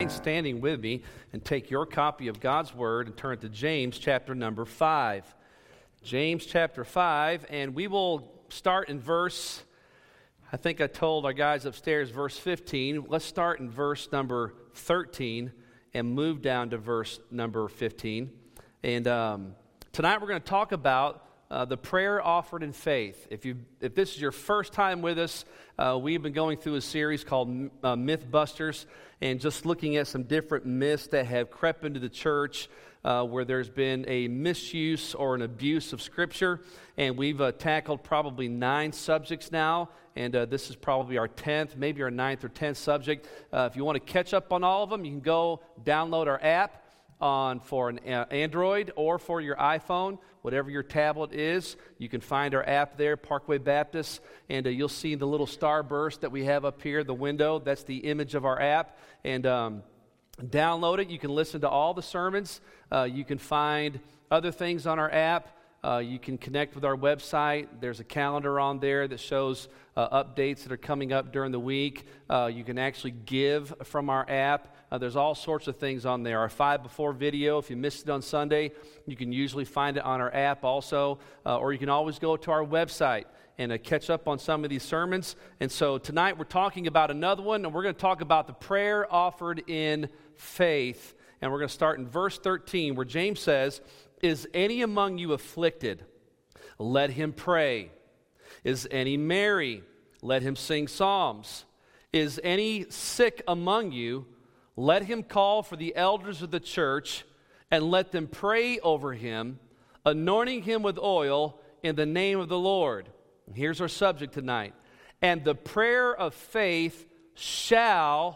Standing with me and take your copy of God's Word and turn it to James chapter number 5. James chapter 5, and we will start in verse, I think I told our guys upstairs, verse 15. Let's start in verse number 13 and move down to verse number 15. And tonight we're going to talk about the prayer offered in faith. If this is your first time with us, we've been going through a series called Mythbusters, and just looking at some different myths that have crept into the church where there's been a misuse or an abuse of Scripture. And we've tackled probably 9 subjects now, and this is probably our 10th, maybe our 9th or 10th subject. If you want to catch up on all of them, you can go download our app for an Android or for your iPhone, whatever your tablet is. You can find our app there, Parkway Baptist, and you'll see the little starburst that we have up here, the window. That's the image of our app, and download it. You can listen to all the sermons. You can find other things on our app. You can connect with our website. There's a calendar on there that shows updates that are coming up during the week. You can actually give from our app. There's all sorts of things on there. Our 5 Before video, if you missed it on Sunday, you can usually find it on our app also. Or you can always go to our website and catch up on some of these sermons. And so tonight we're talking about another one, and we're going to talk about the prayer offered in faith. And we're going to start in verse 13, where James says, "Is any among you afflicted? Let him pray. Is any merry? Let him sing psalms. Is any sick among you? Let him call for the elders of the church, and let them pray over him, anointing him with oil in the name of the Lord." And here's our subject tonight. "And the prayer of faith shall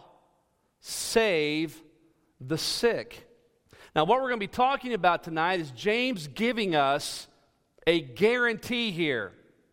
save the sick." Now, what we're going to be talking about tonight is James giving us a guarantee here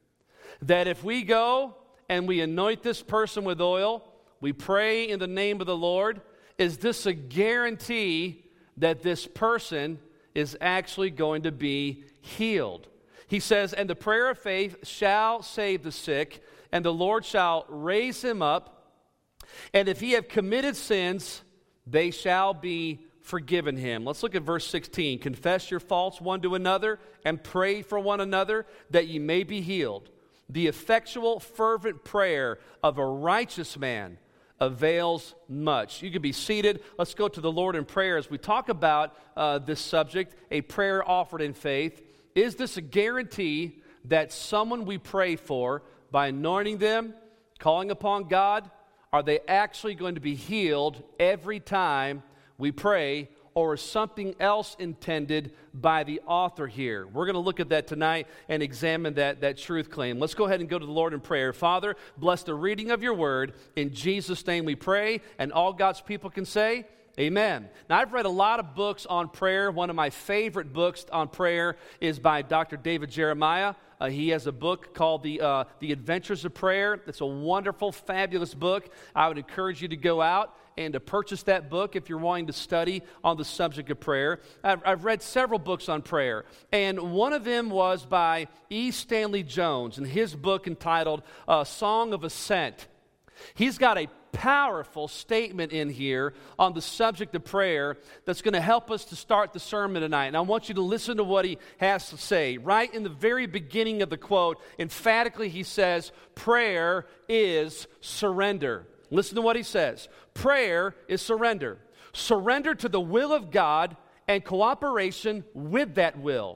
that if we go and we anoint this person with oil, we pray in the name of the Lord, is this a guarantee that this person is actually going to be healed? He says, "And the prayer of faith shall save the sick, and the Lord shall raise him up. And if he have committed sins, they shall be forgiven him." Let's look at verse 16. "Confess your faults one to another, and pray for one another, that ye may be healed. The effectual, fervent prayer of a righteous man avails much." You can be seated. Let's go to the Lord in prayer as we talk about this subject, a prayer offered in faith. Is this a guarantee that someone we pray for, by anointing them, calling upon God, are they actually going to be healed every time we pray, or is something else intended by the author here? We're going to look at that tonight and examine that truth claim. Let's go ahead and go to the Lord in prayer. Father, bless the reading of your word. In Jesus' name we pray, and all God's people can say, amen. Now, I've read a lot of books on prayer. One of my favorite books on prayer is by Dr. David Jeremiah. He has a book called The Adventures of Prayer. It's a wonderful, fabulous book. I would encourage you to go out and to purchase that book if you're wanting to study on the subject of prayer. I've read several books on prayer, and one of them was by E. Stanley Jones in his book entitled Song of Ascent. He's got a powerful statement in here on the subject of prayer that's going to help us to start the sermon tonight. And I want you to listen to what he has to say. Right in the very beginning of the quote, emphatically he says, prayer is surrender. Listen to what he says. Prayer is surrender. Surrender to the will of God and cooperation with that will.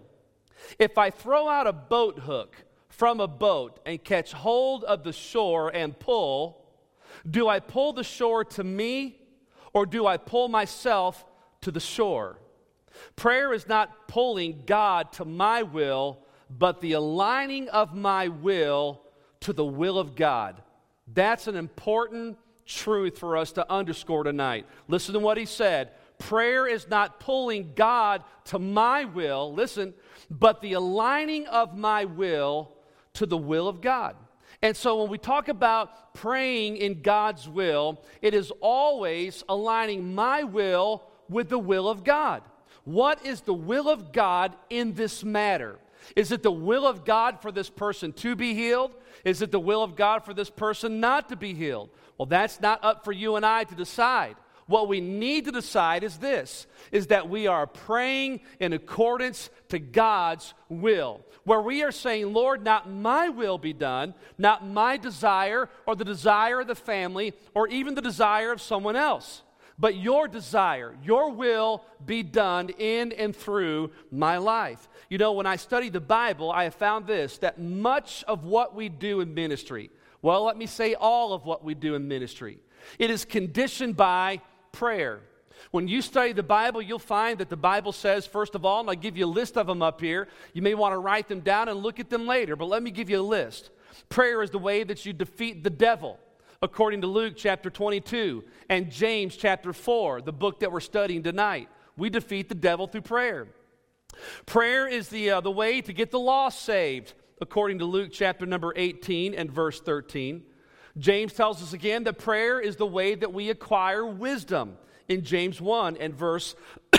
If I throw out a boat hook from a boat and catch hold of the shore and pull, do I pull the shore to me, or do I pull myself to the shore? Prayer is not pulling God to my will, but the aligning of my will to the will of God. That's an important truth for us to underscore tonight. Listen to what he said. Prayer is not pulling God to my will, listen, but the aligning of my will to the will of God. And so when we talk about praying in God's will, it is always aligning my will with the will of God. What is the will of God in this matter? Is it the will of God for this person to be healed? Is it the will of God for this person not to be healed? Well, that's not up for you and I to decide. What we need to decide is this, is that we are praying in accordance to God's will, where we are saying, Lord, not my will be done, not my desire or the desire of the family or even the desire of someone else, but your desire, your will be done in and through my life. You know, when I study the Bible, I have found this, that much of what we do in ministry, well, let me say all of what we do in ministry, it is conditioned by prayer. When you study the Bible, you'll find that the Bible says, first of all, and I'll give you a list of them up here. You may want to write them down and look at them later, but let me give you a list. Prayer is the way that you defeat the devil, according to Luke chapter 22 and James chapter 4, the book that we're studying tonight. We defeat the devil through prayer. Prayer is the way to get the lost saved, according to Luke chapter number 18 and verse 13. James tells us again that prayer is the way that we acquire wisdom in James 1 and verse,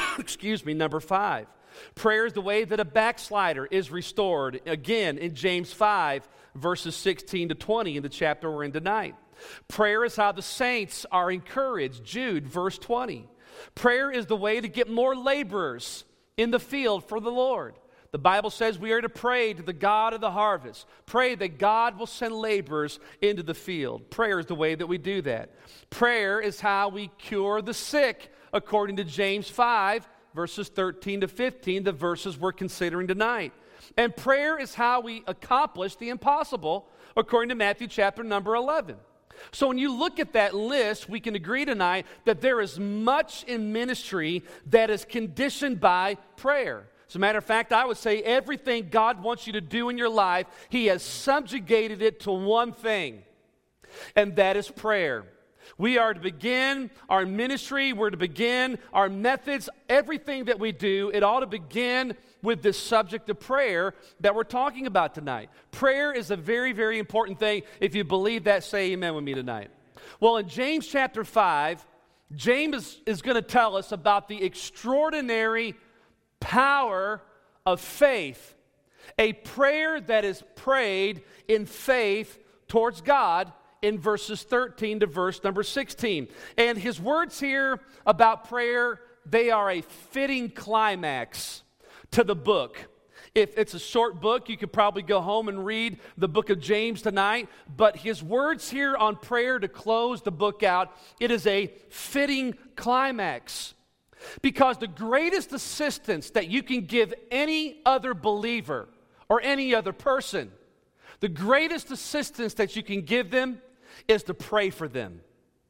number 5. Prayer is the way that a backslider is restored, again in James 5, verses 16 to 20 in the chapter we're in tonight. Prayer is how the saints are encouraged, Jude, verse 20. Prayer is the way to get more laborers in the field for the Lord. The Bible says we are to pray to the God of the harvest. Pray that God will send laborers into the field. Prayer is the way that we do that. Prayer is how we cure the sick, according to James 5, verses 13 to 15, the verses we're considering tonight. And prayer is how we accomplish the impossible, according to Matthew chapter number 11. So when you look at that list, we can agree tonight that there is much in ministry that is conditioned by prayer. As a matter of fact, I would say everything God wants you to do in your life, He has subjugated it to one thing, and that is prayer. We are to begin our ministry, we're to begin our methods, everything that we do, it ought to begin with this subject of prayer that we're talking about tonight. Prayer is a very, very important thing. If you believe that, say amen with me tonight. Well, in James chapter 5, James is going to tell us about the extraordinary power of faith, a prayer that is prayed in faith towards God in verses 13 to verse number 16. And his words here about prayer, they are a fitting climax to the book. If it's a short book, you could probably go home and read the book of James tonight, but his words here on prayer to close the book out, it is a fitting climax. Because the greatest assistance that you can give any other believer or any other person, the greatest assistance that you can give them is to pray for them.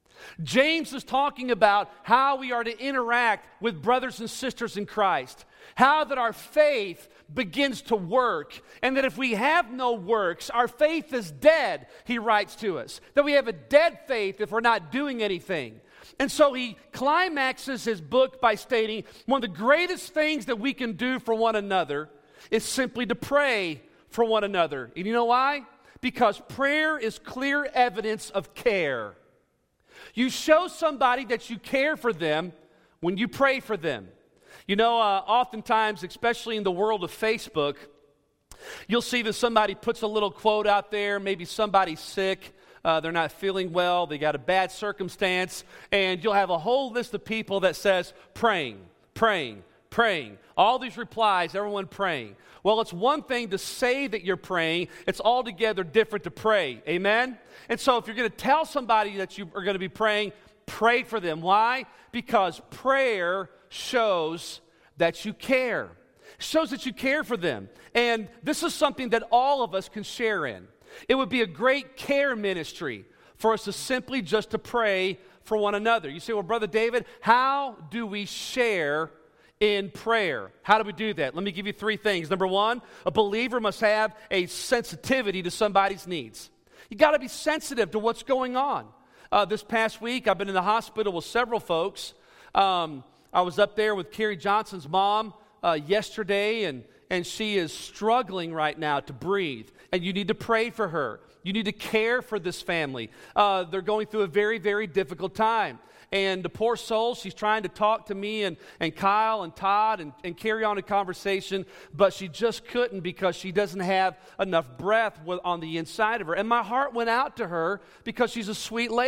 James is talking about how we are to interact with brothers and sisters in Christ, how that our faith begins to work, and that if we have no works, our faith is dead, he writes to us, that we have a dead faith if we're not doing anything. And so he climaxes his book by stating one of the greatest things that we can do for one another is simply to pray for one another. And you know why? Because prayer is clear evidence of care. You show somebody that you care for them when you pray for them. You know, oftentimes, especially in the world of Facebook, you'll see that somebody puts a little quote out there, maybe somebody's sick, they're not feeling well, they got a bad circumstance, and you'll have a whole list of people that says, praying, praying, praying. All these replies, everyone praying. Well, it's one thing to say that you're praying. It's altogether different to pray. Amen? And so if you're going to tell somebody that you are going to be praying, pray for them. Why? Because prayer shows that you care. It shows that you care for them. And this is something that all of us can share in. It would be a great care ministry for us to simply just to pray for one another. You say, well, Brother David, how do we share in prayer? How do we do that? Let me give you three things. Number one, a believer must have a sensitivity to somebody's needs. You got to be sensitive to what's going on. This past week, I've been in the hospital with several folks. I was up there with Carrie Johnson's mom yesterday, and she is struggling right now to breathe. And you need to pray for her. You need to care for this family. They're going through a very, very difficult time. And the poor soul, she's trying to talk to me and Kyle and Todd and carry on a conversation, but she just couldn't because she doesn't have enough breath on the inside of her. And my heart went out to her because she's a sweet lady.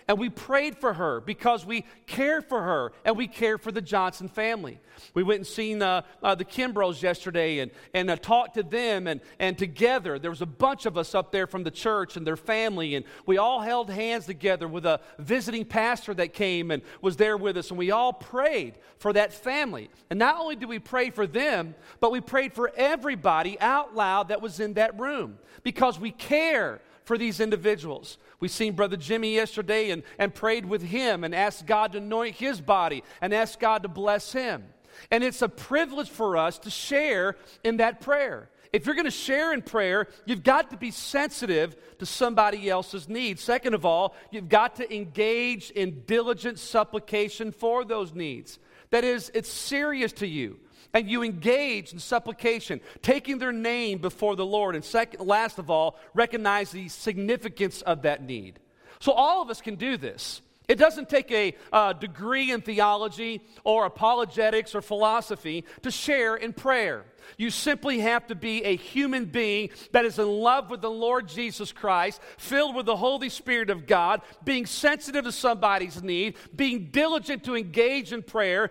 And we prayed for her because we care for her and we care for the Johnson family. We went and seen the Kimbroughs yesterday and talked to them. And together, there was a bunch of us up there from the church and their family. And we all held hands together with a visiting pastor that came and was there with us. And we all prayed for that family. And not only did we pray for them, but we prayed for everybody out loud that was in that room because we care for these individuals. We seen Brother Jimmy yesterday and prayed with him and asked God to anoint his body and asked God to bless him. And it's a privilege for us to share in that prayer. If you're going to share in prayer, you've got to be sensitive to somebody else's needs. Second of all, you've got to engage in diligent supplication for those needs. That is, it's serious to you. And you engage in supplication, taking their name before the Lord. And last of all, recognize the significance of that need. So all of us can do this. It doesn't take a degree in theology or apologetics or philosophy to share in prayer. You simply have to be a human being that is in love with the Lord Jesus Christ, filled with the Holy Spirit of God, being sensitive to somebody's need, being diligent to engage in prayer,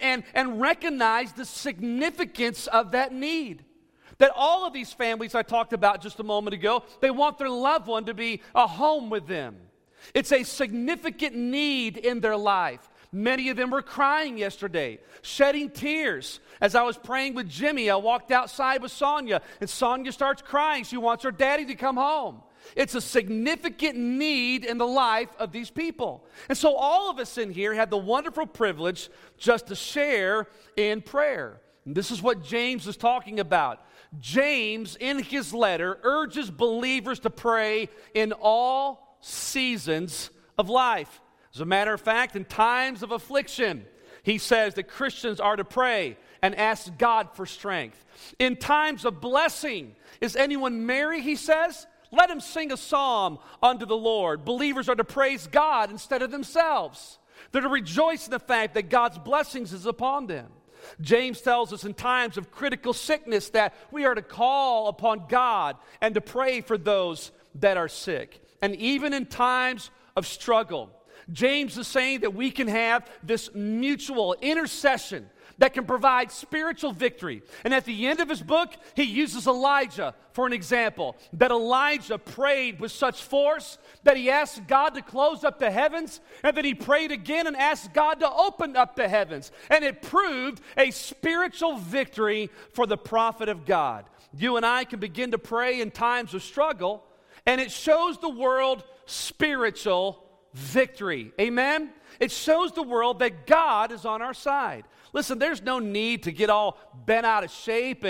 and recognize the significance of that need. That all of these families I talked about just a moment ago, they want their loved one to be a home with them. It's a significant need in their life. Many of them were crying yesterday, shedding tears. As I was praying with Jimmy, I walked outside with Sonia, and Sonia starts crying. She wants her daddy to come home. It's a significant need in the life of these people. And so all of us in here have the wonderful privilege just to share in prayer. And this is what James is talking about. James, in his letter, urges believers to pray in all seasons of life. As a matter of fact, in times of affliction, he says that Christians are to pray and ask God for strength. In times of blessing, is anyone merry, he says? Let him sing a psalm unto the Lord. Believers are to praise God instead of themselves. They're to rejoice in the fact that God's blessings is upon them. James tells us in times of critical sickness that we are to call upon God and to pray for those that are sick. And even in times of struggle, James is saying that we can have this mutual intercession that can provide spiritual victory. And at the end of his book, he uses Elijah for an example. That Elijah prayed with such force that he asked God to close up the heavens, and then he prayed again and asked God to open up the heavens. And it proved a spiritual victory for the prophet of God. You and I can begin to pray in times of struggle, and it shows the world spiritual victory. Amen? It shows the world that God is on our side. Listen, there's no need to get all bent out of shape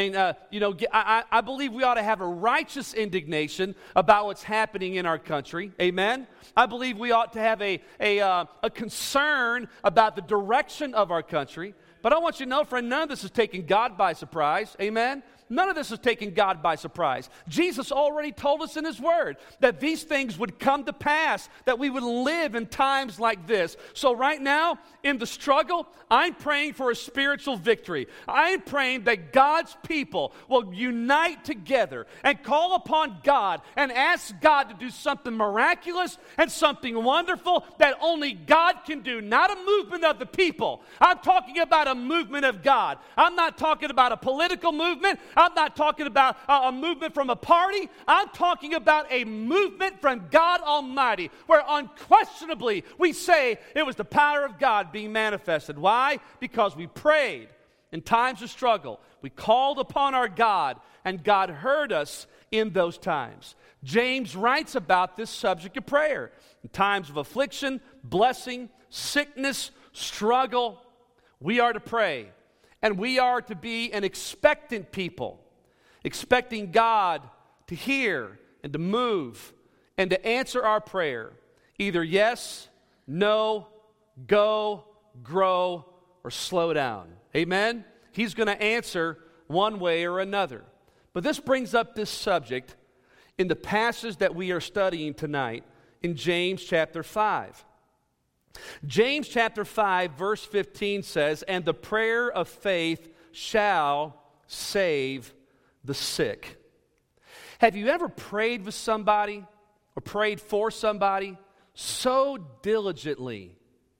I believe we ought to have a righteous indignation about what's happening in our country. Amen? I believe we ought to have a concern about the direction of our country. But I want you to know, friend, none of this is taking God by surprise. Amen? None of this is taking God by surprise. Jesus already told us in His Word that these things would come to pass, that we would live in times like this. So right now, in the struggle, I'm praying for a spiritual victory. I'm praying that God's people will unite together and call upon God and ask God to do something miraculous and something wonderful that only God can do. Not a movement of the people. I'm talking about a movement of God. I'm not talking about a political movement. I'm not talking about a movement from a party. I'm talking about a movement from God Almighty, where unquestionably we say it was the power of God being manifested. Why? Because we prayed in times of struggle. We called upon our God, and God heard us in those times. James writes about this subject of prayer. In times of affliction, blessing, sickness, struggle, we are to pray. And we are to be an expectant people, expecting God to hear and to move and to answer our prayer. Either yes, no, go, grow, or slow down. Amen? He's going to answer one way or another. But this brings up this subject in the passage that we are studying tonight in James chapter 5. James chapter 5 verse 15 says, "And the prayer of faith shall save the sick." Have you ever prayed with somebody or prayed for somebody so diligently.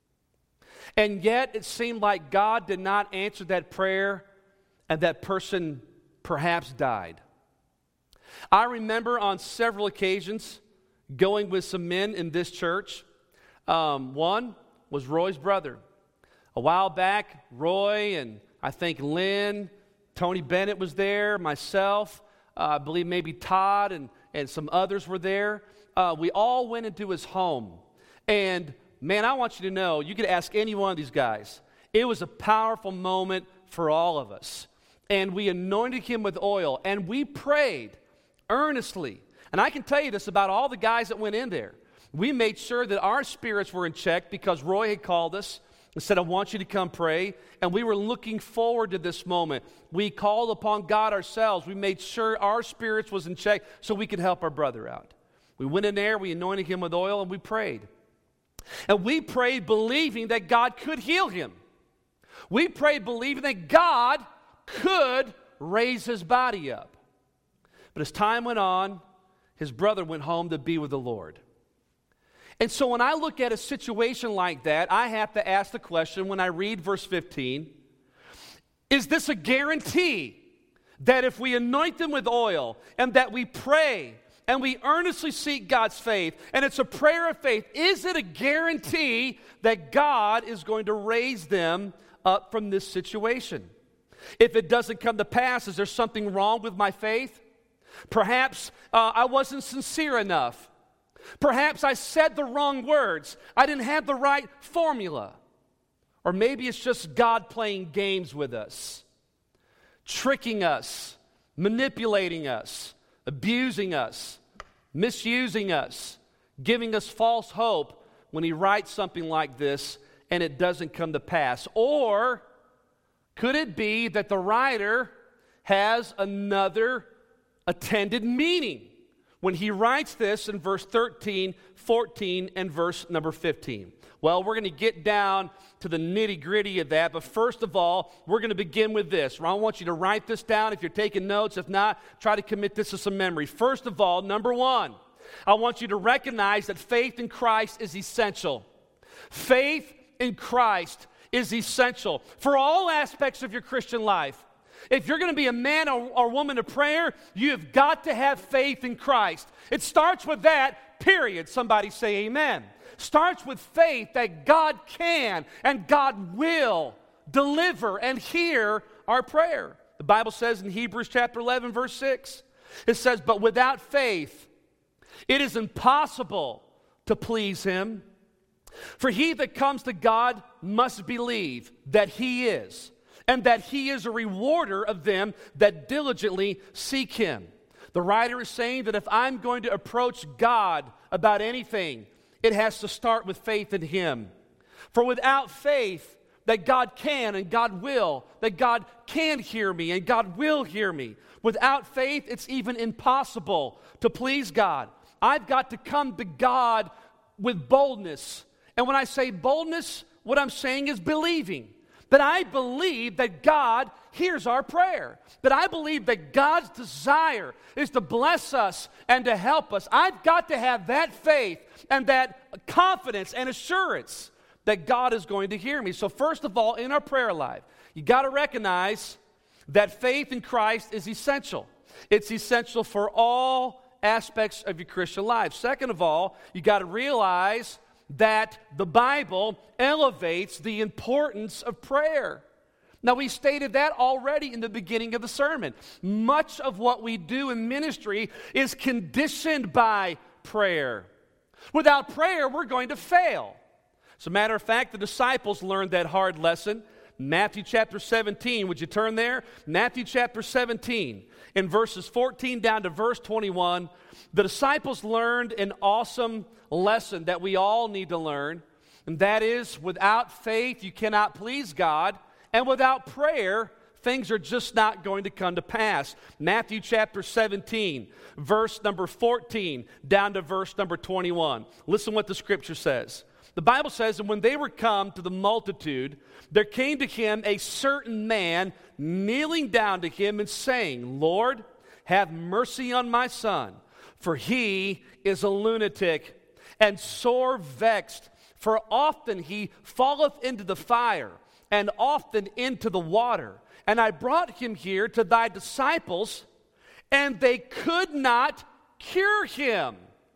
And yet it seemed like God did not answer that prayer, and that person perhaps died. I remember on several occasions going with some men in this church. One was Roy's brother. A while back, Roy and I think Lynn, Tony Bennett was there, myself, I believe maybe Todd and some others were there. We all went into his home. And man, I want you to know, you could ask any one of these guys. It was a powerful moment for all of us. And we anointed him with oil, and we prayed earnestly. And I can tell you this about all the guys that went in there. We made sure that our spirits were in check because Roy had called us and said, I want you to come pray. And we were looking forward to this moment. We called upon God ourselves. We made sure our spirits was in check so we could help our brother out. We went in there, we anointed him with oil, and we prayed. And we prayed believing that God could heal him. We prayed believing that God could raise his body up. But as time went on, his brother went home to be with the Lord. And so when I look at a situation like that, I have to ask the question when I read verse 15, is this a guarantee that if we anoint them with oil and that we pray and we earnestly seek God's faith, and it's a prayer of faith, is it a guarantee that God is going to raise them up from this situation? If it doesn't come to pass, is there something wrong with my faith? Perhaps I wasn't sincere enough. Perhaps I said the wrong words. I didn't have the right formula. Or maybe it's just God playing games with us, tricking us, manipulating us, abusing us, misusing us, giving us false hope when he writes something like this and it doesn't come to pass. Or could it be that the writer has another intended meaning when he writes this in verse 13, 14, and verse number 15? Well, we're going to get down to the nitty-gritty of that, but first of all, we're going to begin with this. I want you to write this down if you're taking notes. If not, try to commit this to some memory. First of all, number one, I want you to recognize that faith in Christ is essential. Faith in Christ is essential for all aspects of your Christian life. If you're going to be a man or woman of prayer, you have got to have faith in Christ. It starts with that, period. Somebody say amen. Starts with faith that God can and God will deliver and hear our prayer. The Bible says in Hebrews chapter 11, verse 6, it says, but without faith, it is impossible to please him. For he that comes to God must believe that he is, and that he is a rewarder of them that diligently seek him. The writer is saying that if I'm going to approach God about anything, it has to start with faith in him. For without faith that God can and God will, that God can hear me and God will hear me, without faith it's even impossible to please God. I've got to come to God with boldness. And when I say boldness, what I'm saying is believing. That I believe that God hears our prayer. That I believe that God's desire is to bless us and to help us. I've got to have that faith and that confidence and assurance that God is going to hear me. So first of all, in our prayer life, you got to recognize that faith in Christ is essential. It's essential for all aspects of your Christian life. Second of all, you got to realize that the Bible elevates the importance of prayer. Now, we stated that already in the beginning of the sermon. Much of what we do in ministry is conditioned by prayer. Without prayer, we're going to fail. As a matter of fact, the disciples learned that hard lesson. Matthew chapter 17, would you turn there? Matthew chapter 17, in verses 14 down to verse 21, the disciples learned an awesome lesson that we all need to learn, and that is, without faith, you cannot please God, and without prayer, things are just not going to come to pass. Matthew chapter 17, verse number 14, down to verse number 21. Listen what the scripture says. The Bible says, and when they were come to the multitude, there came to him a certain man, kneeling down to him and saying, Lord, have mercy on my son, for he is a lunatic, and sore vexed, for often he falleth into the fire, and often into the water. And I brought him here to thy disciples, and they could not cure him.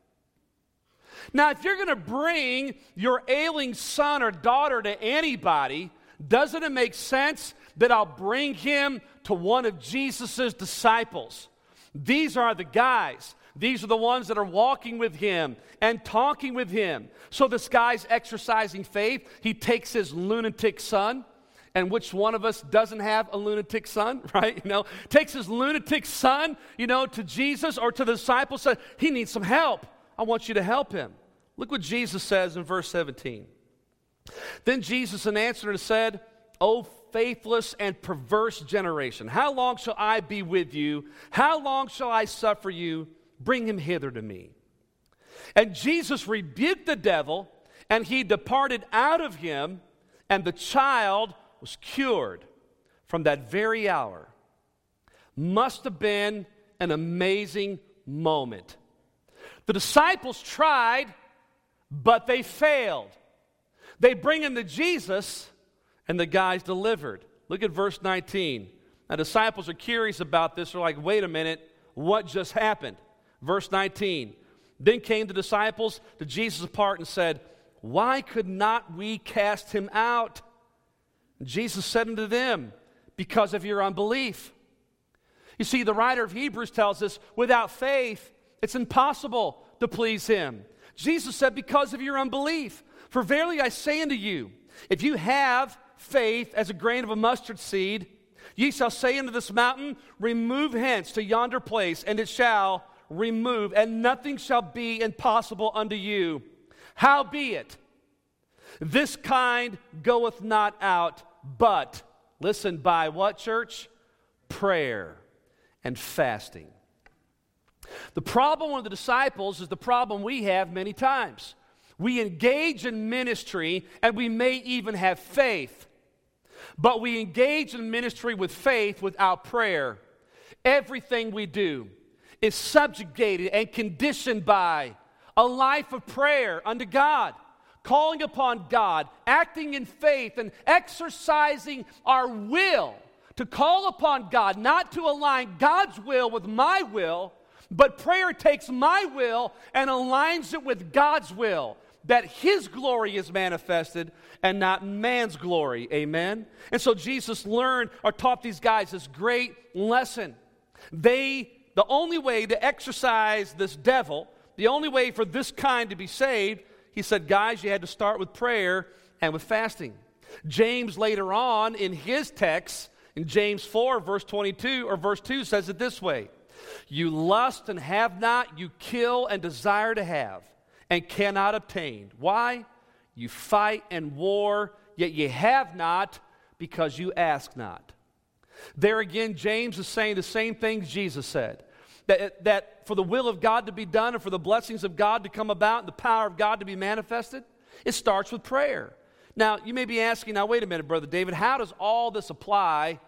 Now, if you're going to bring your ailing son or daughter to anybody, doesn't it make sense that I'll bring him to one of Jesus' disciples? These are the guys. These are the ones that are walking with him and talking with him. So this guy's exercising faith. He takes his lunatic son. And which one of us doesn't have a lunatic son, right? Takes his lunatic son, to Jesus or to the disciples, says, he needs some help. I want you to help him. Look what Jesus says in verse 17. Then Jesus answered and said, O faithless and perverse generation, how long shall I be with you? How long shall I suffer you? Bring him hither to me. And Jesus rebuked the devil, and he departed out of him, and the child was cured from that very hour. Must have been an amazing moment. The disciples tried, but they failed. They bring him to Jesus, and the guy's delivered. Look at verse 19. Now, disciples are curious about this. They're like, wait a minute, what just happened? Verse 19. Then came the disciples to Jesus apart and said, why could not we cast him out? And Jesus said unto them, because of your unbelief. You see, the writer of Hebrews tells us, without faith, it's impossible to please him. Jesus said, because of your unbelief. For verily I say unto you, if you have faith as a grain of a mustard seed, ye shall say unto this mountain, remove hence to yonder place, and it shall remove, and nothing shall be impossible unto you. Howbeit, this kind goeth not out, but, listen, by what, church? Prayer and fasting. The problem with the disciples is the problem we have many times. We engage in ministry, and we may even have faith, but we engage in ministry with faith without prayer. Everything we do is subjugated and conditioned by a life of prayer unto God, calling upon God, acting in faith, and exercising our will to call upon God, not to align God's will with my will, but prayer takes my will and aligns it with God's will, that His glory is manifested and not man's glory. Amen? And so Jesus taught these guys this great lesson. The only way to exorcise this devil, the only way for this kind to be saved, he said, guys, you had to start with prayer and with fasting. James later on in his text, in James 4, verse 22 or verse 2, says it this way: you lust and have not, you kill and desire to have, and cannot obtain. Why? You fight and war, yet you have not, because you ask not. There again, James is saying the same things Jesus said. That for the will of God to be done and for the blessings of God to come about and the power of God to be manifested, it starts with prayer. Now, you may be asking, now wait a minute, Brother David, how does all this apply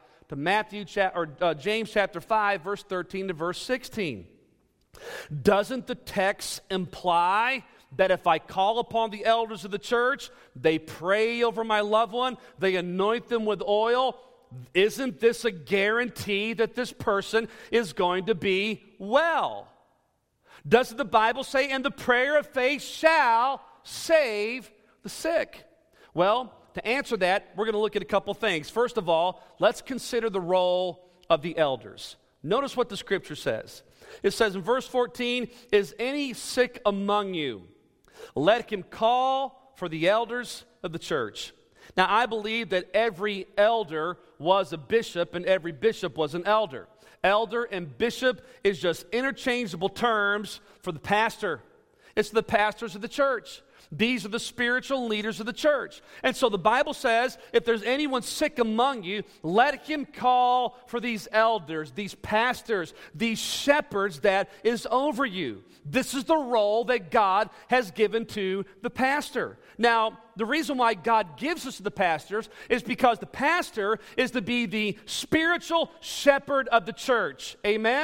to James chapter 5, verse 13 to verse 16? Doesn't the text imply that if I call upon the elders of the church, they pray over my loved one, they anoint them with oil, isn't this a guarantee that this person is going to be well? Doesn't the Bible say, and the prayer of faith shall save the sick? Well, to answer that, we're going to look at a couple things. First of all, let's consider the role of the elders. Notice what the scripture says. It says in verse 14, is any sick among you? Let him call for the elders of the church. Now, I believe that every elder was a bishop and every bishop was an elder. Elder and bishop is just interchangeable terms for the pastor. It's the pastors of the church. These are the spiritual leaders of the church. And so the Bible says, if there's anyone sick among you, let him call for these elders, these pastors, these shepherds that is over you. This is the role that God has given to the pastor. Now, the reason why God gives us to the pastors is because the pastor is to be the spiritual shepherd of the church. Amen?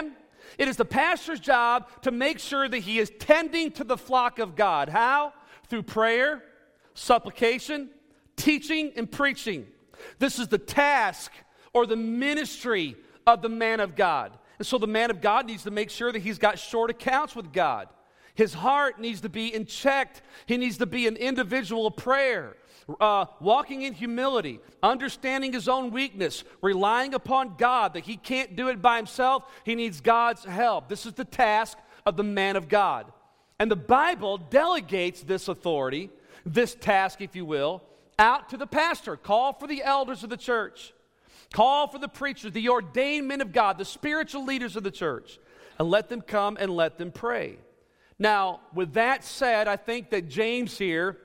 It is the pastor's job to make sure that he is tending to the flock of God. How? Through prayer, supplication, teaching, and preaching. This is the task or the ministry of the man of God. And so the man of God needs to make sure that he's got short accounts with God. His heart needs to be in check. He needs to be an individual of prayer, walking in humility, understanding his own weakness, relying upon God, that he can't do it by himself. He needs God's help. This is the task of the man of God. And the Bible delegates this authority, this task, if you will, out to the pastor. Call for the elders of the church. Call for the preachers, the ordained men of God, the spiritual leaders of the church, and let them come and let them pray. Now, with that said, I think that James here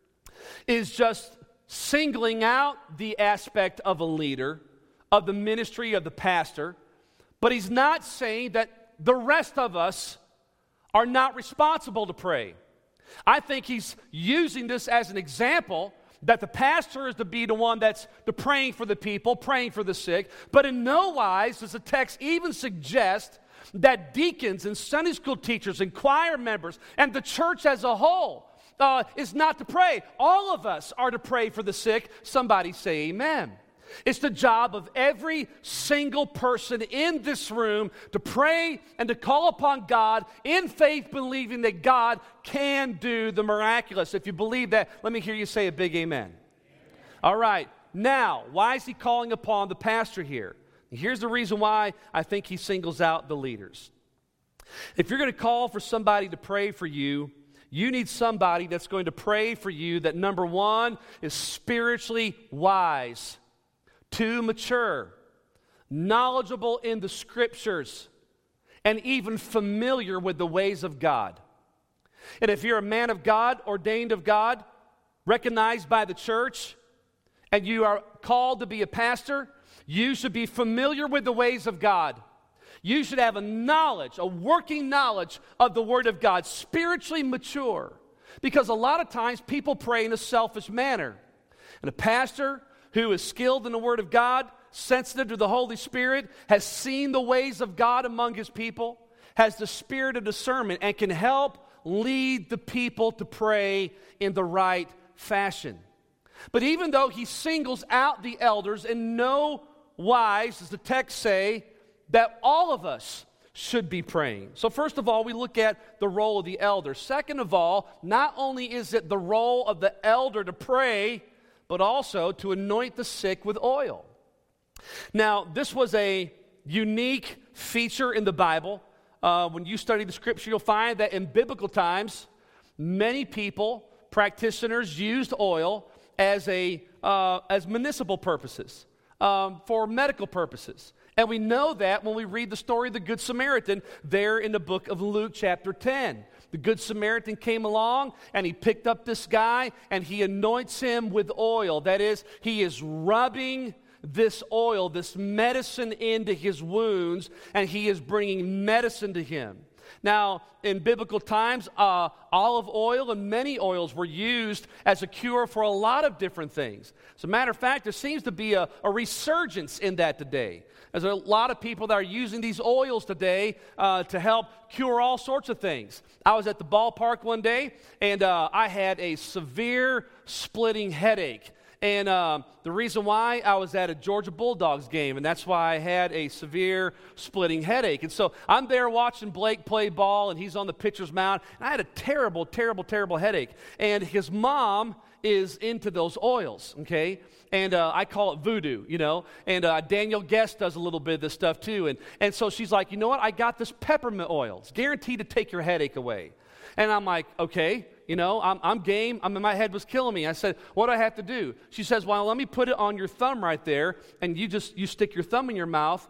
is just singling out the aspect of a leader, of the ministry of the pastor, but he's not saying that the rest of us are not responsible to pray. I think he's using this as an example that the pastor is to be the one that's the praying for the people, praying for the sick, but in no wise does the text even suggest that deacons and Sunday school teachers and choir members and the church as a whole is not to pray. All of us are to pray for the sick. Somebody say amen. It's the job of every single person in this room to pray and to call upon God in faith, believing that God can do the miraculous. If you believe that, let me hear you say a big amen. Amen. All right. Now, why is he calling upon the pastor here? Here's the reason why I think he singles out the leaders. If you're going to call for somebody to pray for you, you need somebody that's going to pray for you that, number one, is spiritually wise, two, mature, knowledgeable in the Scriptures, and even familiar with the ways of God. And if you're a man of God, ordained of God, recognized by the church, and you are called to be a pastor, you should be familiar with the ways of God. You should have a knowledge, a working knowledge of the Word of God, spiritually mature. Because a lot of times people pray in a selfish manner. And a pastor who is skilled in the Word of God, sensitive to the Holy Spirit, has seen the ways of God among His people, has the spirit of discernment, and can help lead the people to pray in the right fashion. But even though he singles out the elders, in no wise, does the text say, that all of us should be praying. So first of all, we look at the role of the elder. Second of all, not only is it the role of the elder to pray, but also to anoint the sick with oil. Now, this was a unique feature in the Bible. When you study the Scripture, you'll find that in biblical times, many people, practitioners, used oil as municipal purposes, for medical purposes. And we know that when we read the story of the Good Samaritan there in the book of Luke chapter 10. The Good Samaritan came along and he picked up this guy and he anoints him with oil. That is, he is rubbing this oil, this medicine into his wounds, and he is bringing medicine to him. Now, in biblical times, olive oil and many oils were used as a cure for a lot of different things. As a matter of fact, there seems to be a resurgence in that today. There's a lot of people that are using these oils today to help cure all sorts of things. I was at the ballpark one day, and I had a severe splitting headache. And the reason why, I was at a Georgia Bulldogs game, and that's why I had a severe splitting headache. And so I'm there watching Blake play ball, and he's on the pitcher's mound, and I had a terrible, terrible, terrible headache. And his mom is into those oils, okay? And I call it voodoo, you know. And Danielle Guest does a little bit of this stuff too. And so she's like, you know what? I got this peppermint oil. It's guaranteed to take your headache away. And I'm like, okay, you know, I'm game. My head was killing me. I said, what do I have to do? She says, well, let me put it on your thumb right there, and you stick your thumb in your mouth,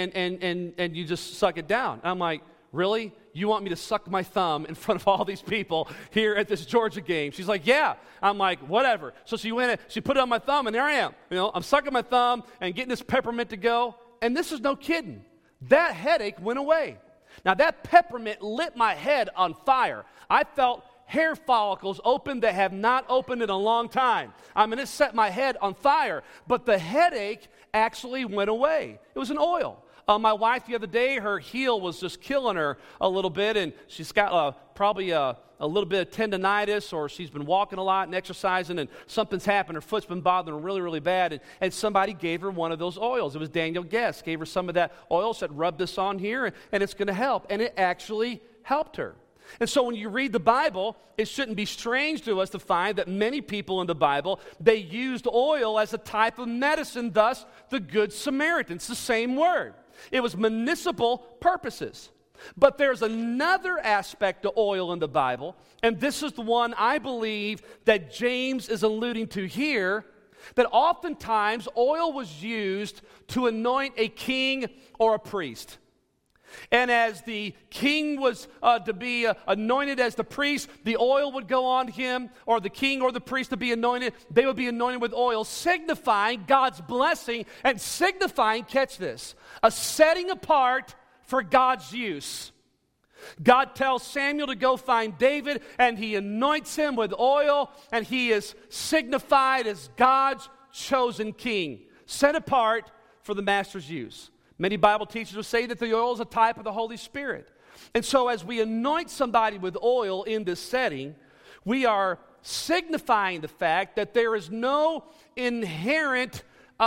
and you just suck it down. And I'm like, really? You want me to suck my thumb in front of all these people here at this Georgia game? She's like, yeah. I'm like, whatever. So she went and she put it on my thumb, and there I am. You know, I'm sucking my thumb and getting this peppermint to go, and this is no kidding. That headache went away. Now, that peppermint lit my head on fire. I felt hair follicles open that have not opened in a long time. I mean, it set my head on fire, but the headache actually went away. It was an oil. My wife the other day, her heel was just killing her a little bit, and she's got probably a little bit of tendonitis, or she's been walking a lot and exercising, and something's happened. Her foot's been bothering her really, really bad, and somebody gave her one of those oils. It was Daniel Guest. Gave her some of that oil, said, rub this on here, and it's going to help. And it actually helped her. And so when you read the Bible, it shouldn't be strange to us to find that many people in the Bible, they used oil as a type of medicine, thus the Good Samaritan. It's the same word. It was municipal purposes. But there's another aspect to oil in the Bible, and this is the one I believe that James is alluding to here, that oftentimes oil was used to anoint a king or a priest. And as the king was to be anointed as the priest, the oil would go on him, or the king or the priest to be anointed, they would be anointed with oil, signifying God's blessing and signifying, catch this, a setting apart for God's use. God tells Samuel to go find David, and he anoints him with oil, and he is signified as God's chosen king, set apart for the master's use. Many Bible teachers will say that the oil is a type of the Holy Spirit. And so as we anoint somebody with oil in this setting, we are signifying the fact that there is no inherent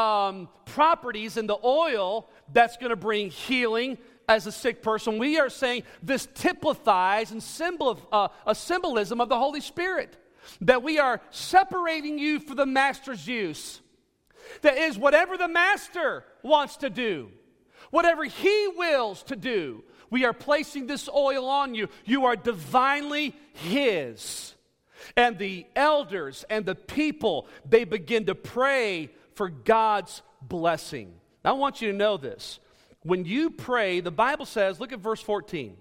properties in the oil that's going to bring healing as a sick person. We are saying this typifies and a symbolism of the Holy Spirit, that we are separating you for the master's use. That is, whatever the master wants to do, whatever he wills to do, we are placing this oil on you. You are divinely his. And the elders and the people, they begin to pray for God's blessing. Now, I want you to know this. When you pray, the Bible says, look at verse 14.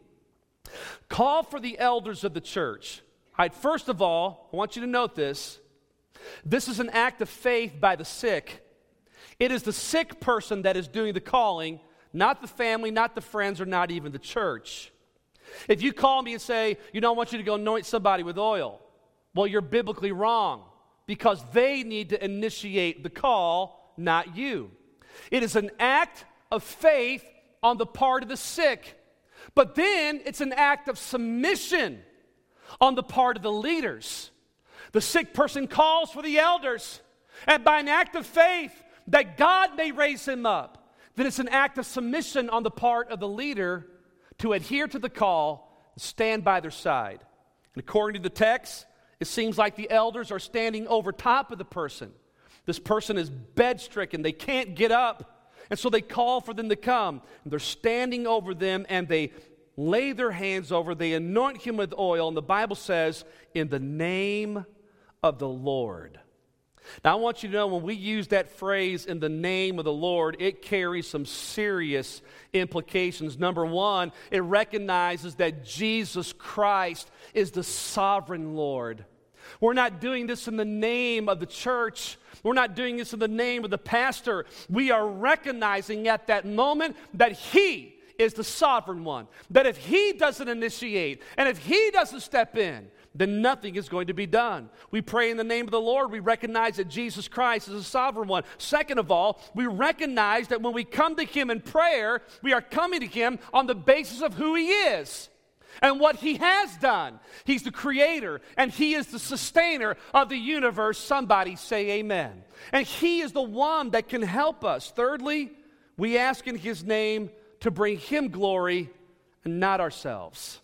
Call for the elders of the church. All right, first of all, I want you to note this. This is an act of faith by the sick. It is the sick person that is doing the calling, not the family, not the friends, or not even the church. If you call me and say, I want you to go anoint somebody with oil, well, you're biblically wrong, because they need to initiate the call, not you. It is an act of faith on the part of the sick, but then it's an act of submission on the part of the leaders. The sick person calls for the elders, and by an act of faith that God may raise him up, then it's an act of submission on the part of the leader to adhere to the call and stand by their side. And according to the text, it seems like the elders are standing over top of the person. This person is bed-stricken. They can't get up. And so they call for them to come. And they're standing over them, and they lay their hands over, they anoint him with oil, and the Bible says, in the name of the Lord. Now, I want you to know, when we use that phrase, in the name of the Lord, it carries some serious implications. Number one, it recognizes that Jesus Christ is the sovereign Lord. We're not doing this in the name of the church. We're not doing this in the name of the pastor. We are recognizing at that moment that He is the sovereign one. That if He doesn't initiate, and if He doesn't step in, then nothing is going to be done. We pray in the name of the Lord. We recognize that Jesus Christ is the sovereign one. Second of all, we recognize that when we come to Him in prayer, we are coming to Him on the basis of who He is and what He has done. He's the creator, and He is the sustainer of the universe. Somebody say amen. And He is the one that can help us. Thirdly, we ask in His name to bring Him glory and not ourselves.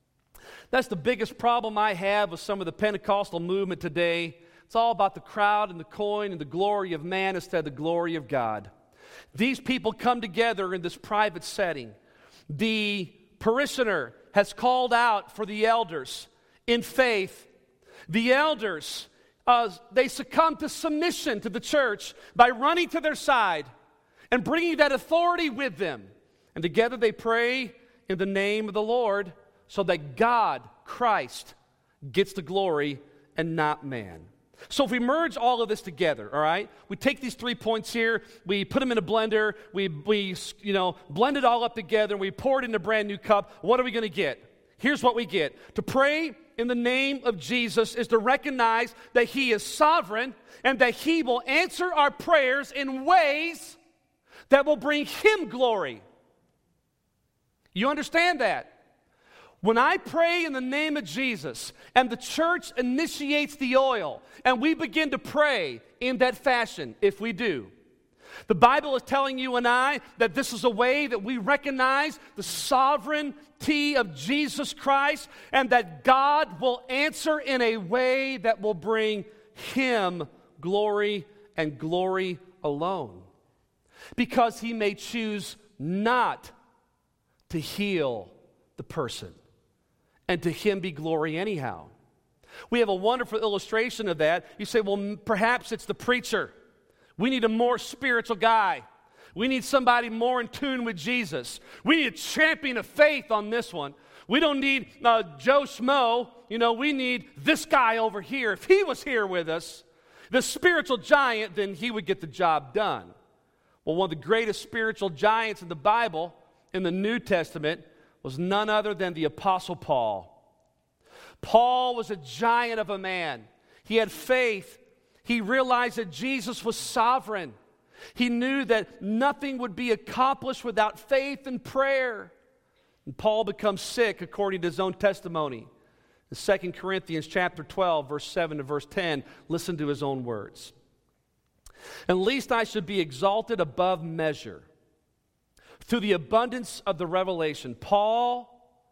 That's the biggest problem I have with some of the Pentecostal movement today. It's all about the crowd and the coin and the glory of man instead of the glory of God. These people come together in this private setting. The parishioner has called out for the elders in faith. The elders, they succumb to submission to the church by running to their side and bringing that authority with them. And together they pray in the name of the Lord, so that God, Christ, gets the glory and not man. So if we merge all of this together, all right, we take these 3 points here, we put them in a blender, we blend it all up together, and we pour it in a brand new cup. What are we going to get? Here's what we get. To pray in the name of Jesus is to recognize that He is sovereign and that He will answer our prayers in ways that will bring Him glory You understand that? When I pray in the name of Jesus and the church initiates the oil and we begin to pray in that fashion, if we do, the Bible is telling you and I that this is a way that we recognize the sovereignty of Jesus Christ and that God will answer in a way that will bring Him glory and glory alone. Because He may choose not to heal the person. And to Him be glory anyhow. We have a wonderful illustration of that. You say, well, perhaps it's the preacher. We need a more spiritual guy. We need somebody more in tune with Jesus. We need a champion of faith on this one. We don't need Joe Schmo. We need this guy over here. If he was here with us, the spiritual giant, then he would get the job done. Well, one of the greatest spiritual giants in the Bible, in the New Testament, was none other than the Apostle Paul. Paul was a giant of a man. He had faith. He realized that Jesus was sovereign. He knew that nothing would be accomplished without faith and prayer. And Paul becomes sick according to his own testimony. In 2 Corinthians chapter 12, verse 7 to verse 10, listen to his own words. At least I should be exalted above measure. Through the abundance of the revelation, Paul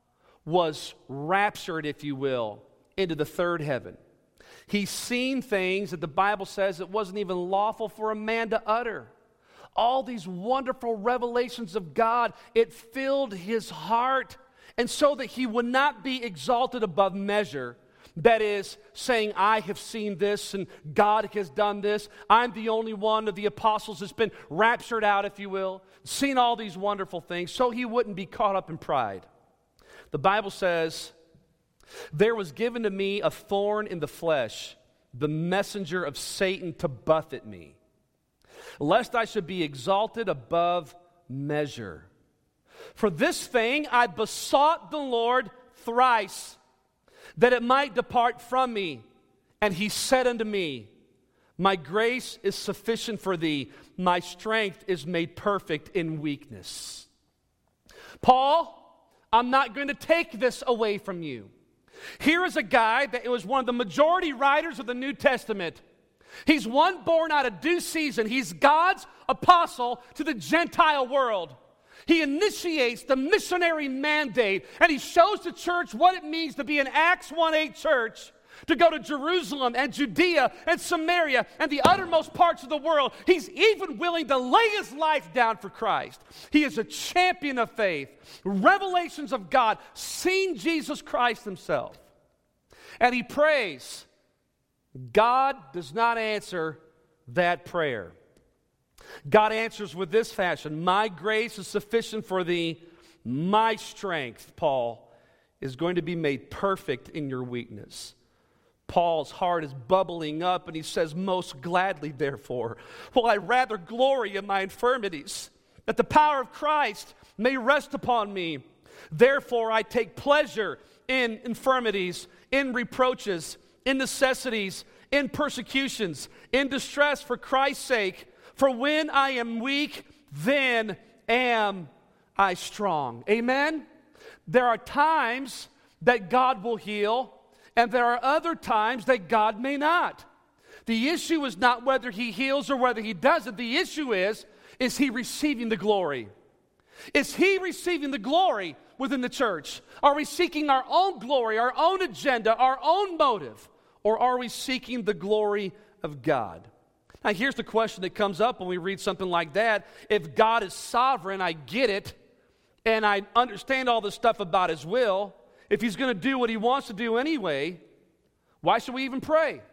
was raptured, if you will, into the third heaven. He's seen things that the Bible says it wasn't even lawful for a man to utter. All these wonderful revelations of God, it filled his heart. And so that he would not be exalted above measure, that is, saying, I have seen this and God has done this. I'm the only one of the apostles that's been raptured out, if you will, seen all these wonderful things, so he wouldn't be caught up in pride. The Bible says, there was given to me a thorn in the flesh, the messenger of Satan to buffet me, lest I should be exalted above measure. For this thing I besought the Lord thrice, that it might depart from me. And He said unto me, my grace is sufficient for thee. My strength is made perfect in weakness. Paul, I'm not going to take this away from you. Here is a guy that was one of the majority writers of the New Testament. He's one born out of due season. He's God's apostle to the Gentile world. He initiates the missionary mandate, and he shows the church what it means to be an Acts 1:8 church, to go to Jerusalem and Judea and Samaria and the uttermost parts of the world. He's even willing to lay his life down for Christ. He is a champion of faith, revelations of God, seen Jesus Christ Himself. And he prays. God does not answer that prayer. God answers with this fashion, my grace is sufficient for thee, my strength, Paul, is going to be made perfect in your weakness. Paul's heart is bubbling up and he says, most gladly therefore, will I rather glory in my infirmities, that the power of Christ may rest upon me. Therefore I take pleasure in infirmities, in reproaches, in necessities, in persecutions, in distress for Christ's sake. For when I am weak, then am I strong. Amen? There are times that God will heal, and there are other times that God may not. The issue is not whether He heals or whether He doesn't. The issue is He receiving the glory? Is He receiving the glory within the church? Are we seeking our own glory, our own agenda, our own motive? Or are we seeking the glory of God? Now, here's the question that comes up when we read something like that. If God is sovereign, I get it, and I understand all this stuff about His will. If He's going to do what He wants to do anyway, why should we even pray?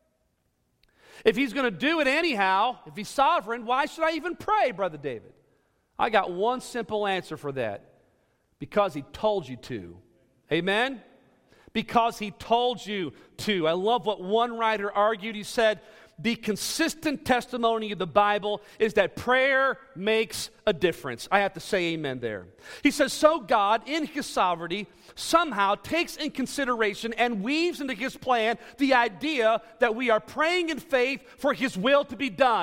If He's going to do it anyhow, if He's sovereign, why should I even pray, Brother David? I got one simple answer for that. Because He told you to. Amen? Because He told you to. I love what one writer argued. He said, the consistent testimony of the Bible is that prayer makes a difference. I have to say amen there. He says, so God, in His sovereignty, somehow takes in consideration and weaves into His plan the idea that we are praying in faith for His will to be done.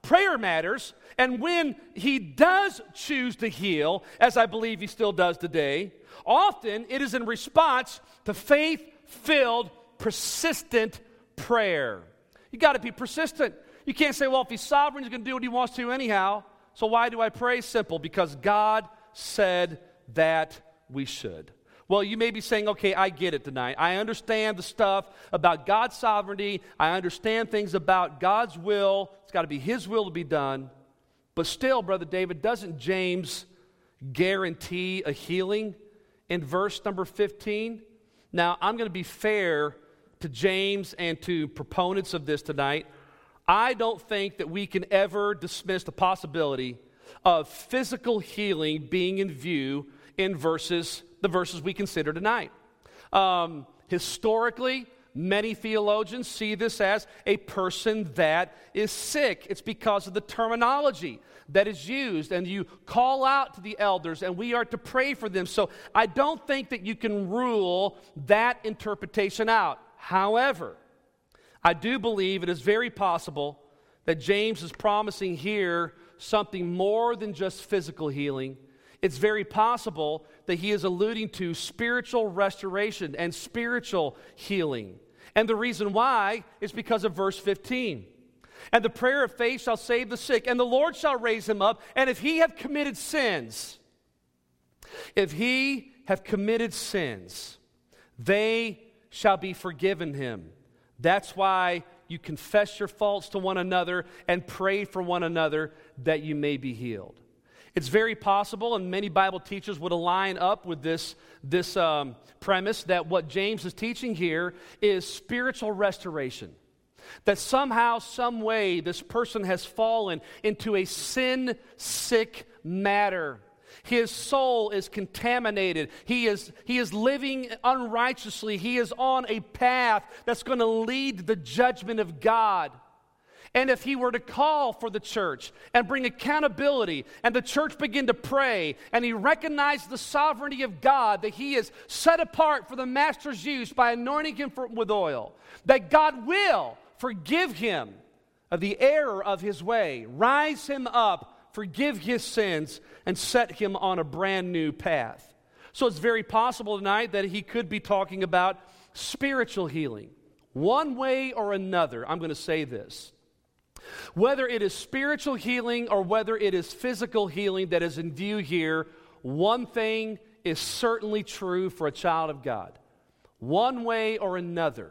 prayer matters. And when he does choose to heal, as I believe he still does today, often it is in response to faith-filled, persistent prayer. You got to be persistent. You can't say, well, if he's sovereign, he's going to do what he wants to anyhow. So why do I pray? Simple, because God said that we should. Well, you may be saying, okay, I get it tonight. I understand the stuff about God's sovereignty. I understand things about God's will. It's got to be his will to be done. But still, Brother David, doesn't James guarantee a healing in verse number 15? Now, I'm going to be fair to James and to proponents of this tonight. I don't think that we can ever dismiss the possibility of physical healing being in view in the verses we consider tonight. Historically, many theologians see this as a person that is sick. It's because of the terminology that is used, and you call out to the elders, and we are to pray for them. So I don't think that you can rule that interpretation out. However, I do believe it is very possible that James is promising here something more than just physical healing. It's very possible that he is alluding to spiritual restoration and spiritual healing. And the reason why is because of verse 15. And the prayer of faith shall save the sick, and the Lord shall raise him up. And if he have committed sins, they shall be forgiven him. That's why you confess your faults to one another and pray for one another that you may be healed. It's very possible, and many Bible teachers would align up with this premise, that what James is teaching here is spiritual restoration. That somehow, some way, this person has fallen into a sin-sick matter. His soul is contaminated. He is living unrighteously. He is on a path that's going to lead to the judgment of God. And if he were to call for the church and bring accountability, and the church begin to pray, and he recognized the sovereignty of God, that he is set apart for the master's use by anointing him with oil, that God will forgive him of the error of his way, rise him up, forgive his sins, and set him on a brand new path. So it's very possible tonight that he could be talking about spiritual healing. One way or another, I'm going to say this. Whether it is spiritual healing or whether it is physical healing that is in view here, one thing is certainly true for a child of God. One way or another,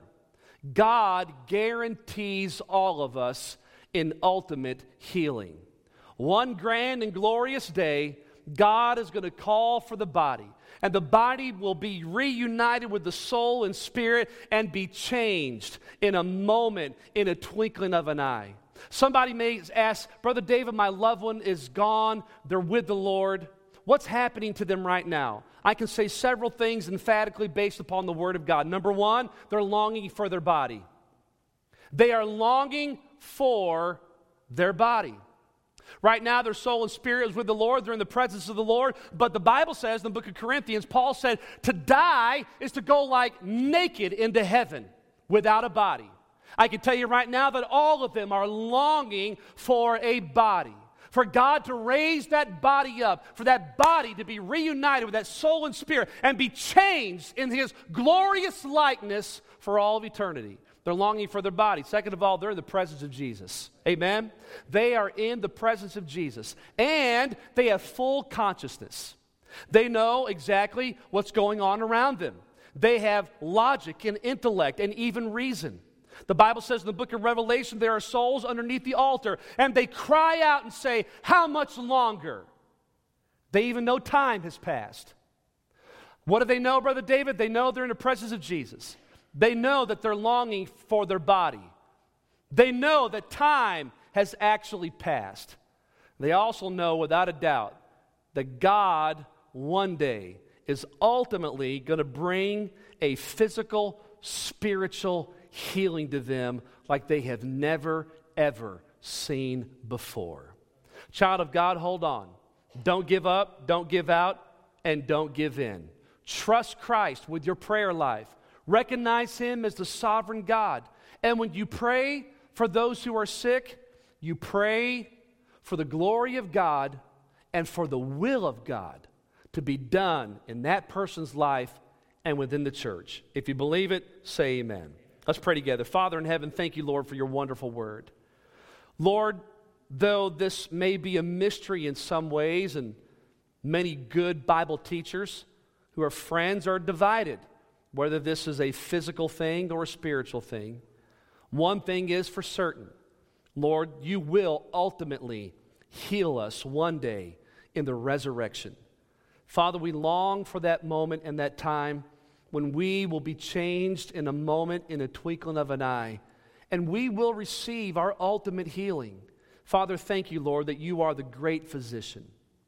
God guarantees all of us in ultimate healing. One grand and glorious day, God is going to call for the body, and the body will be reunited with the soul and spirit and be changed in a moment, in a twinkling of an eye. Somebody may ask, Brother David, my loved one is gone, they're with the Lord. What's happening to them right now? I can say several things emphatically based upon the Word of God. Number one, they're longing for their body. They are longing for their body. Right now, their soul and spirit is with the Lord. They're in the presence of the Lord. But the Bible says in the book of Corinthians, Paul said, to die is to go like naked into heaven without a body. I can tell you right now that all of them are longing for a body. For God to raise that body up, for that body to be reunited with that soul and spirit and be changed in his glorious likeness for all of eternity. They're longing for their body. Second of all, they're in the presence of Jesus. Amen? They are in the presence of Jesus. And they have full consciousness. They know exactly what's going on around them. They have logic and intellect and even reason. The Bible says in the book of Revelation, there are souls underneath the altar, and they cry out and say, how much longer? They even know time has passed. What do they know, Brother David? They know they're in the presence of Jesus. They know that they're longing for their body. They know that time has actually passed. They also know without a doubt that God one day is ultimately going to bring a physical, spiritual healing to them like they have never, ever seen before. Child of God, hold on. Don't give up, don't give out, and don't give in. Trust Christ with your prayer life. Recognize Him as the sovereign God. And when you pray for those who are sick, You pray for the glory of God and for the will of God to be done in that person's life and within the church. If you believe it, say amen. Let's pray together. Father in heaven, thank you, Lord, for your wonderful word. Lord, though this may be a mystery in some ways, and many good Bible teachers who are friends are divided, whether this is a physical thing or a spiritual thing, one thing is for certain. Lord, you will ultimately heal us one day in the resurrection. Father, we long for that moment and that time when we will be changed in a moment, in a twinkling of an eye, and we will receive our ultimate healing. Father, thank you, Lord, that you are the great physician.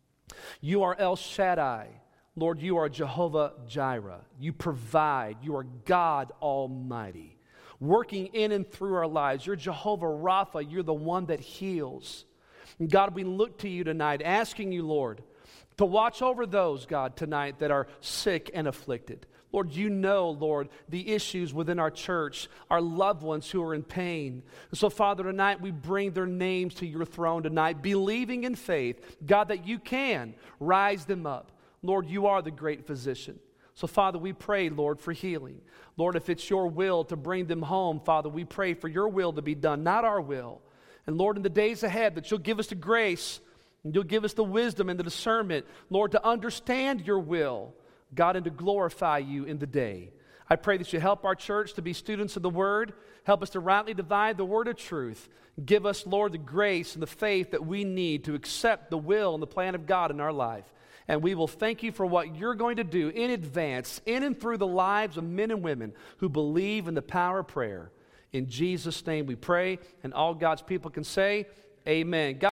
You are El Shaddai. Lord, you are Jehovah Jireh. You provide. You are God Almighty, working in and through our lives. You're Jehovah Rapha. You're the one that heals. And God, we look to you tonight, asking you, Lord, to watch over those, God, tonight that are sick and afflicted. Lord, you know, Lord, the issues within our church, our loved ones who are in pain. And so, Father, tonight we bring their names to your throne tonight, believing in faith, God, that you can rise them up. Lord, you are the great physician. So, Father, we pray, Lord, for healing. Lord, if it's your will to bring them home, Father, we pray for your will to be done, not our will. And, Lord, in the days ahead, that you'll give us the grace and you'll give us the wisdom and the discernment, Lord, to understand your will, God, and to glorify you in the day. I pray that you help our church to be students of the Word. Help us to rightly divide the word of truth. Give us, Lord, the grace and the faith that we need to accept the will and the plan of God in our life. And we will thank you for what you're going to do in advance, in and through the lives of men and women who believe in the power of prayer. In Jesus' name we pray, and all God's people can say, amen. God